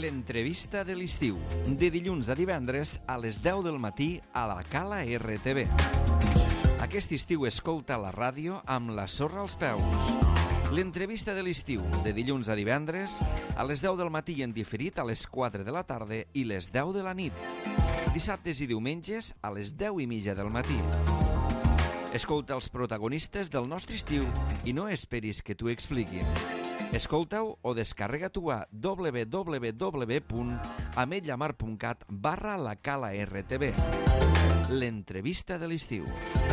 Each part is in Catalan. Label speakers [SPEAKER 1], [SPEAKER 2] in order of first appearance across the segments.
[SPEAKER 1] L'entrevista de l'estiu, de dilluns a divendres a les 10 del matí a la Cala RTV. Aquest estiu escolta la ràdio amb la sorra als peus. L'entrevista de l'estiu, de dilluns a divendres a les 10 del matí i en diferit a les 4 de la tarda i les 10 de la nit. Dissabtes i diumenges a les 10:30 del matí. Escolta els protagonistes del nostre estiu i no esperis que t'ho expliquin. Escolta-ho o descarrega-t'ho a www.ametlamar.cat/la Cala RTV. L'entrevista de l'estiu.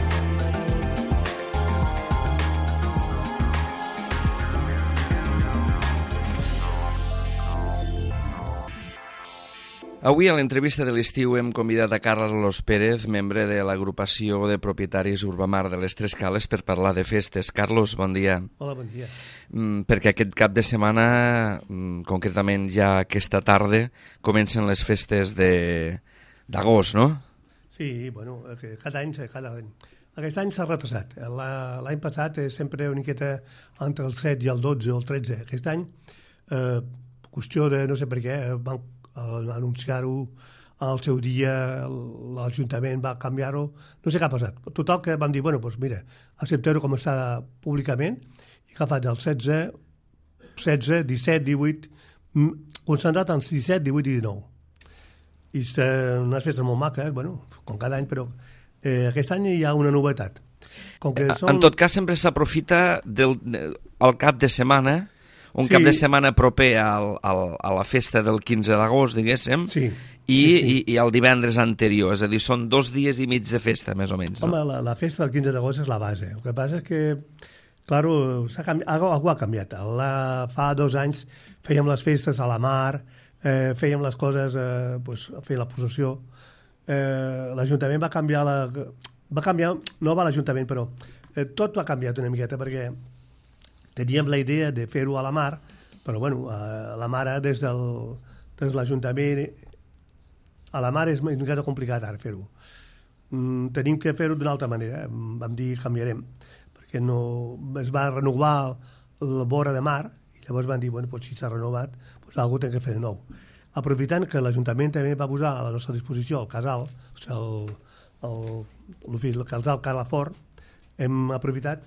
[SPEAKER 1] Avui a l'entrevista de l'estiu hem convidat a Carlos Pérez, membre de l'agrupació de propietaris Urbamar de les Tres Cales, per parlar de festes. Carlos, bon dia.
[SPEAKER 2] Hola, bon dia.
[SPEAKER 1] Perquè aquest cap de setmana, concretament ja aquesta tarda, comencen les festes d'agost, no?
[SPEAKER 2] Sí, bueno, cada any. Aquest any s'ha retrasat. L'any passat sempre una miqueta entre el 7 i el 12 o el 13. Aquest any, qüestió de no sé per què, van anunciar-ho al seu dia, l'Ajuntament va canviar-ho, no sé què ha passat. Total que vam dir, bueno, doncs mira, acceptar-ho com està públicament, i que ha fet el 16, 17, 18, concentrat en 17, 18 i 19. I unes festes molt maques, bueno, com cada any, però aquest any hi ha una novetat.
[SPEAKER 1] En tot cas, sempre s'aprofita al cap de setmana, un cap de setmana proper a la festa del 15 d'agost, diguéssim, i el divendres anterior. És a dir, són 2 dies i mig de festa, més o menys.
[SPEAKER 2] Home, la festa del 15 d'agost és la base. El que passa és que, clar, algú ha canviat. Fa 2 anys fèiem les festes a la mar, fèiem les coses, fer la processió. L'Ajuntament va canviar, no va l'Ajuntament, però tot ha canviat una miqueta, perquè teníem la idea de fer-ho a la mar, però bueno, a la mar des de l'Ajuntament a la mar és una mica complicat ara fer-ho. Tenim que fer-ho d'una altra manera. Vam dir que canviarem, perquè es va renovar la vora de mar i llavors van dir, bueno, si s'ha renovat, algú té que fer de nou. Aprofitant que l'Ajuntament també va posar a la nostra disposició el casal, el casal Calafort, hem aprofitat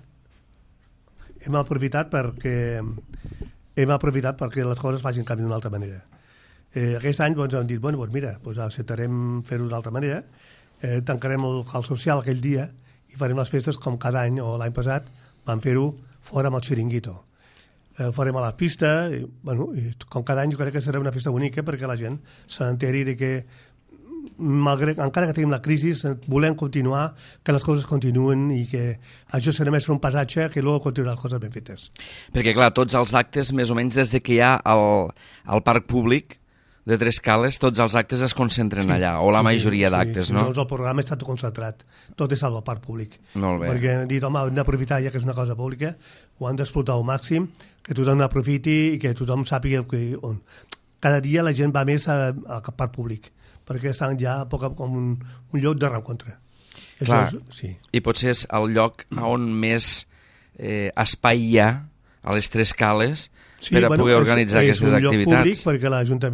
[SPEAKER 2] perquè les coses facin canvi d'una altra manera. Aquest any hem dit, bueno, mira, acceptarem fer-ho d'una altra manera, tancarem el cal social aquell dia i farem les festes com cada any, o l'any passat vam fer-ho fora amb el xiringuito. Farem a la pista, i com cada any jo crec que serà una festa bonica perquè la gent s'enteri de que encara que tenim la crisi, volem continuar, que les coses continuen i que això serà més un passatge que després continuaran les coses ben fetes.
[SPEAKER 1] Perquè, clar, tots els actes, més o menys des de que hi ha el parc públic de Tres Cales, tots els actes es concentren allà, o la majoria d'actes, no?
[SPEAKER 2] Doncs el programa està tot concentrat, tot és al parc públic.
[SPEAKER 1] Molt bé.
[SPEAKER 2] Perquè hem dit, home, hem d'aprofitar ja que és una cosa pública, ho han d'explotar al màxim, que tothom n'aprofiti i que tothom sàpiga on. Cada dia la gent va més al parc públic, perquè estan ja com un lloc de reencontre.
[SPEAKER 1] Clar, i potser és el lloc on més espai hi ha a les Tres Cales per a poder organitzar aquestes activitats.
[SPEAKER 2] És un lloc públic perquè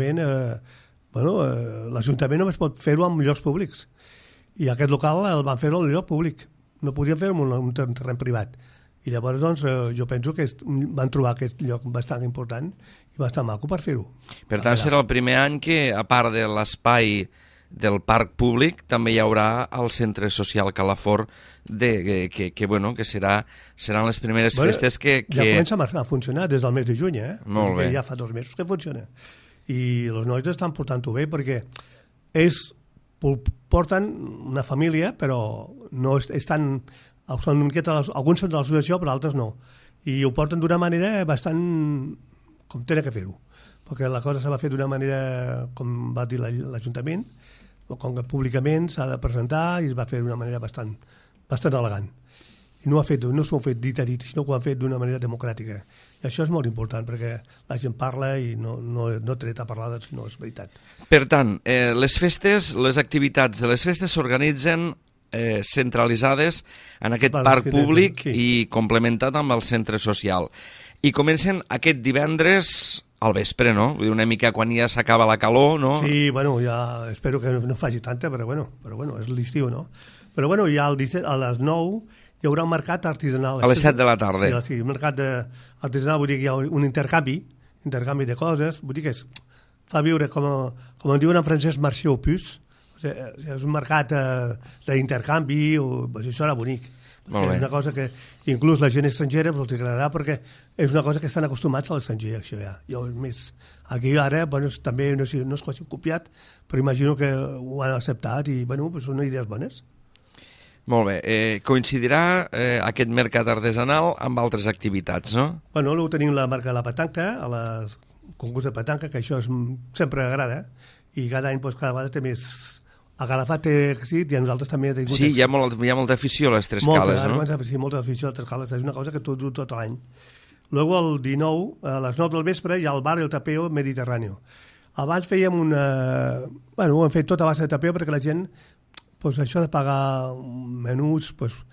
[SPEAKER 2] l'Ajuntament només pot fer-ho en llocs públics. I aquest local el van fer-ho en lloc públic. No podien fer-ho en un terreny privat. I llavors, doncs, jo penso que van trobar aquest lloc bastant important i bastant maco per fer-ho.
[SPEAKER 1] Per tant, serà el primer any que, a part de l'espai del parc públic, també hi haurà el centre social Calafort, que seran les primeres festes que...
[SPEAKER 2] Ja comença a funcionar des del mes de juny,
[SPEAKER 1] Molt bé.
[SPEAKER 2] Ja fa 2 mesos que funciona. I els nois estan portant-ho bé perquè porten una família, però no estan... Alguns són de l'associació, però altres no. I ho porten d'una manera bastant com tenen que fer-ho. Perquè la cosa s'ha fet d'una manera, com va dir l'Ajuntament, com que públicament s'ha de presentar i es va fer d'una manera bastant elegant. I no s'ho ha fet dit a dit, sinó que ho han fet d'una manera democràtica. I això és molt important, perquè la gent parla i no tret a parlar, sinó és veritat.
[SPEAKER 1] Per tant, les activitats de les festes s'organitzen centralitzades en aquest parc públic i complementat amb el centre social. I comencen aquest divendres Al vespre, no? Vull dir, una mica quan ja s'acaba la calor, no?
[SPEAKER 2] Sí, bueno, ja espero que no faci tanta, però bueno, és l'estiu, no? Però bueno, ja a les 9 hi haurà un mercat artesanal.
[SPEAKER 1] A les 7 de la tarda.
[SPEAKER 2] Sí, un mercat artesanal, vull dir que hi ha un intercanvi de coses, vull dir que fa viure, com en diuen en francès, marché aux puces. O sigui, és un mercat d'intercanvi, això era bonic. És una cosa que inclús la gent estrangera els agradarà perquè és una cosa que estan acostumats a l'estranger, això ja. Més, aquí ara, bueno, també no és quasi copiat, però imagino que ho han acceptat i, bueno, són idees bones.
[SPEAKER 1] Molt bé. Coincidirà aquest mercat artesanal amb altres activitats, no?
[SPEAKER 2] Bueno, tenim la marca de la petanca, el concurs de petanca, que això sempre agrada, i cada any cada vegada té més Calafat té èxit i a nosaltres també ha tingut èxit.
[SPEAKER 1] Sí, hi ha molta afició a les Tres Cales, no?
[SPEAKER 2] Sí, molta afició a les Tres Cales, és una cosa que tot l'any. Luego el 19, a les 9 del vespre, hi ha el bar El Tapeo Mediterráneo. Abans fèiem ho hem fet tot a base de tapeo perquè la gent, això de pagar menús,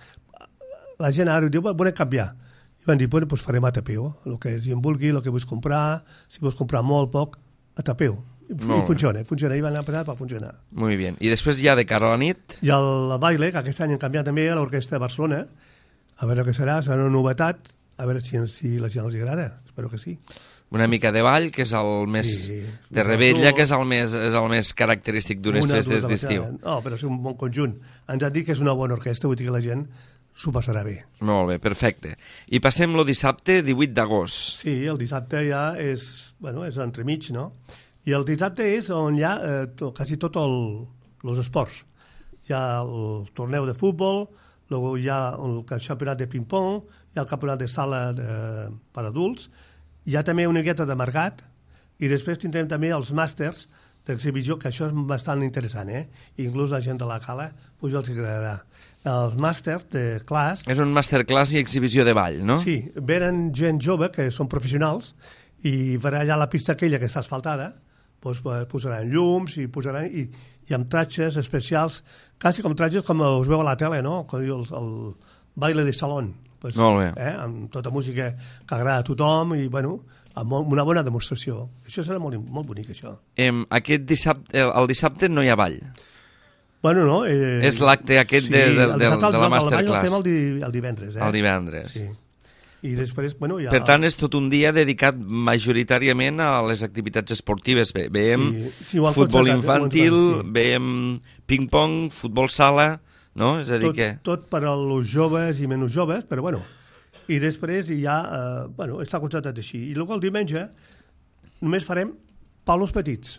[SPEAKER 2] la gent ara diu, volem canviar. I van dir, farem a tapeo, el que gent vulgui, el que vull comprar, si vols comprar molt, poc, a tapeo. I funciona, i van passar per funcionar.
[SPEAKER 1] Molt bé. I després ja de cara a la nit?
[SPEAKER 2] I el baile, que aquest any han canviat també a l'Orquestra de Barcelona, a veure què serà una novetat, a veure si la gent els agrada, espero que sí.
[SPEAKER 1] Una mica de ball, que és el més... Sí, de Rebella, que és el més característic d'unes festes d'estiu.
[SPEAKER 2] No, però és un bon conjunt. Ens han dit que és una bona orquestra, vull dir que la gent s'ho passarà bé.
[SPEAKER 1] Molt bé, perfecte. I passem el dissabte 18 d'agost.
[SPEAKER 2] Sí, el dissabte ja és entremig, no? I el dissabte és on hi ha quasi tots els esports. Hi ha el torneu de futbol, hi ha el campionat de ping-pong, hi ha el campionat de sala per adults, hi ha també una miqueta de mercat, i després tindrem també els màsters d'exhibició, que això és bastant interessant, Inclús la gent de la Cala els agradarà. Els màsters de class...
[SPEAKER 1] És un masterclass i exhibició de ball, no?
[SPEAKER 2] Sí, venen gent jove, que són professionals, i farà allà la pista aquella que està asfaltada, posaran llums i amb tratges especials, quasi com tratges com us veu a la tele, no? Com diu el baile de salón.
[SPEAKER 1] Molt bé.
[SPEAKER 2] Amb tota música que agrada a tothom i, amb una bona demostració. Això serà molt, molt bonic, això.
[SPEAKER 1] El dissabte no hi ha ball?
[SPEAKER 2] Bueno, no.
[SPEAKER 1] És l'acte aquest de la masterclass.
[SPEAKER 2] El ball el fem el divendres.
[SPEAKER 1] El divendres.
[SPEAKER 2] Sí. I després, ja...
[SPEAKER 1] Per tant, és tot un dia dedicat majoritàriament a les activitats esportives. Veiem futbol infantil, veiem ping-pong, futbol sala, no? És a dir que...
[SPEAKER 2] Tot per als joves i menys joves, però bueno. I després ja, està constatat així. I el diumenge només farem Paulos petits,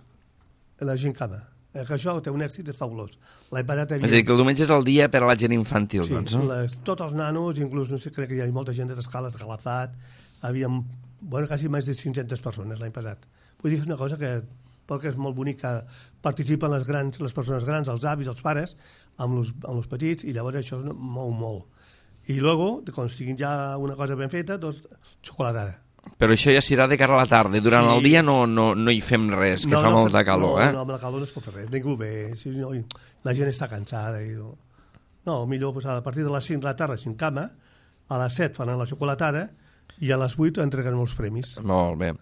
[SPEAKER 2] a la gincama. Que això té un èxit, és fabulós. És
[SPEAKER 1] a dir, que el diumenge és el dia per a la gent infantil, doncs, no?
[SPEAKER 2] Sí, tots els nanos, inclús, no sé, crec que hi ha molta gent de Escales, de Calafat, havíem, quasi més de 500 persones l'any passat. Vull dir que és una cosa que és molt bonic, que participen les persones grans, els avis, els pares, amb els petits, i llavors això es mou molt. I després, quan siguin ja una cosa ben feta, doncs, xocolatada.
[SPEAKER 1] Però això ja serà de cara a la tarda. Durant el dia no hi fem res, que fa molta calor,
[SPEAKER 2] No, amb la calor no es pot fer res. Ningú ve. La gent està cansada. No, millor a partir de les 5 de la tarda sin cama, a les 7 fan la xocolatada i a les 8 entreguen els premis.
[SPEAKER 1] Molt bé.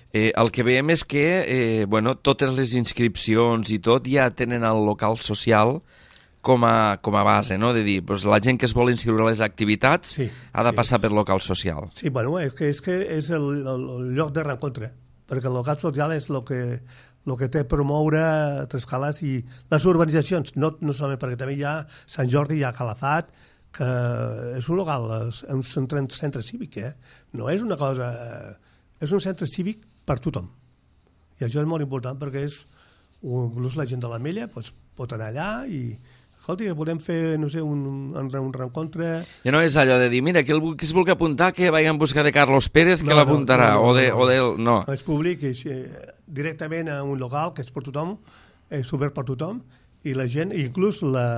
[SPEAKER 1] El que veiem és que totes les inscripcions i tot ja tenen el local social com a base, no? De dir, la gent que es vol inscriure a les activitats ha de passar per local social.
[SPEAKER 2] Sí, és que és el lloc de rencontre, perquè el local social és el que té promoure Tres Cales i les urbanitzacions, no solament perquè també hi ha Sant Jordi, hi ha Calafat, que és un local, és un centre cívic, no és una cosa... És un centre cívic per tothom. I això és molt important perquè inclús la gent de l'Ametlla pot anar allà i... Escolti, volem fer, no sé, un rencontre...
[SPEAKER 1] Ja no és allò de dir, mira, qui es vulgui apuntar, que vagi en busca de Carlos Pérez, que l'apuntarà, no.
[SPEAKER 2] És públic, directament a un local que és per tothom, és obert per tothom, i la gent, inclús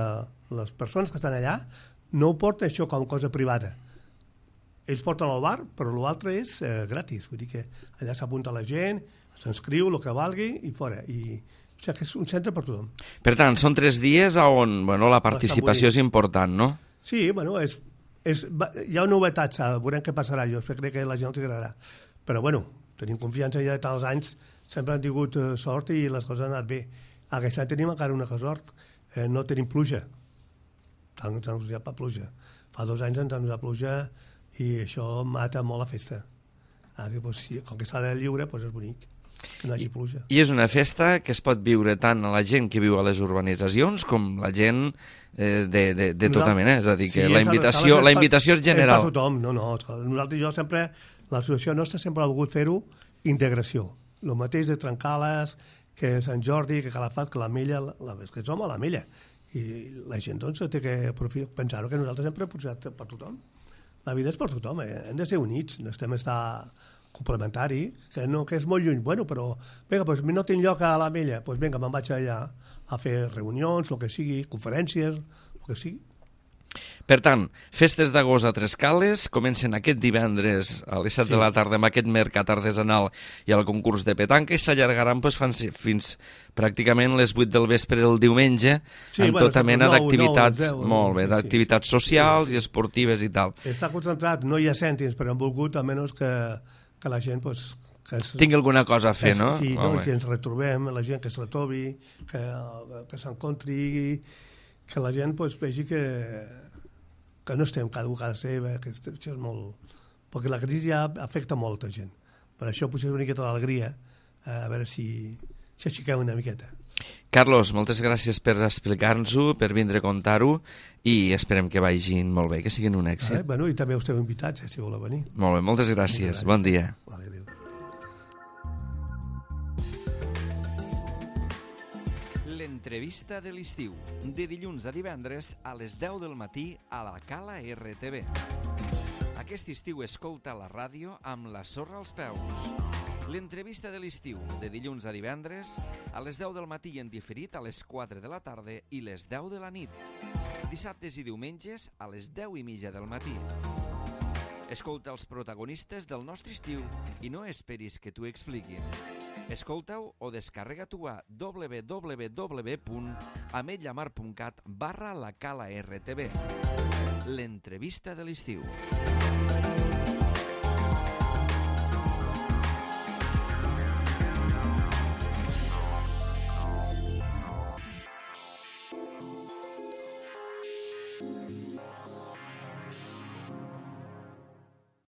[SPEAKER 2] les persones que estan allà, no ho porten això com cosa privada. Ells porten al bar, però l'altre és gratis, vull dir que allà s'apunta la gent, s'inscriu, el que valgui, i fora, o sigui que és un centre per tothom.
[SPEAKER 1] Per tant, són 3 dies on la participació és important, no?
[SPEAKER 2] Sí, hi ha novetats, veurem què passarà, jo crec que la gent els agradarà. Però, Tenim confiança ja de tants anys, sempre han tingut sort i les coses han anat bé. Aquest any tenim encara una sort, no tenim pluja. Ens ha usat pluja. Fa 2 anys ens ha usat pluja i això mata molt la festa. Ara, com que s'ha de lliure, és bonic que no hi hagi pluja.
[SPEAKER 1] I és una festa que es pot viure tant a la gent que viu a les urbanitzacions com la gent de tota mena. És a dir, que la invitació és general.
[SPEAKER 2] És per tothom. No. Nosaltres i jo sempre, l'associació nostra sempre ha volgut fer-ho integració. El mateix de Trencales, que Sant Jordi, que Calafat, que l'Ametlla, que som a l'Ametlla. I la gent doncs té que pensar-ho, que nosaltres sempre hem posat per tothom. La vida és per tothom, hem de ser units, no estem estar complementari, que és molt lluny. Bueno, però, vinga, no tinc lloc a l'Ametlla, doncs vinga, me'n vaig allà a fer reunions, el que sigui, conferències, el que sigui.
[SPEAKER 1] Per tant, festes d'agost a Trescales comencen aquest divendres a les 7 de la tarda amb aquest mercat artesanal i el concurs de petanca i s'allargaran fins pràcticament les 8 del vespre del diumenge amb tota mena d'activitats, molt bé, d'activitats socials i esportives i tal.
[SPEAKER 2] Està concentrat, no hi ha cèntims, però hem volgut almenys que la gent
[SPEAKER 1] tingui alguna cosa a fer, no?
[SPEAKER 2] Sí, que ens retrobem, la gent que es retrobi, que s'encontri, que la gent vegi que no estem cada un a casa seva, que això és molt... Perquè la crisi ja afecta molta gent. Per això potser és una miqueta d'alegria, a veure si aixequem una miqueta.
[SPEAKER 1] Carlos, moltes gràcies per explicar-nos-ho, per vindre a contar-ho i esperem que vagin molt bé, que siguin un èxit.
[SPEAKER 2] Bueno, i també us esteu invitats, si voleu venir.
[SPEAKER 1] Molt bé, moltes gràcies. Bon dia.
[SPEAKER 2] Vale, adéu.
[SPEAKER 1] L'entrevista de l'estiu, de dilluns a divendres a les 10 del matí a la Cala RTV. Aquest estiu escolta la ràdio amb la sorra als peus. L'entrevista de l'estiu, de dilluns a divendres a les 10 del matí i en diferit a les 4 de la tarda i les 10 de la nit. Dissabtes i diumenges a les 10:30 del matí. Escolta els protagonistes del nostre estiu i no esperis que t'ho expliquin. Escolta-ho o descarrega-t'ho a www.ametlamar.cat/la Cala RTV. L'entrevista de l'estiu.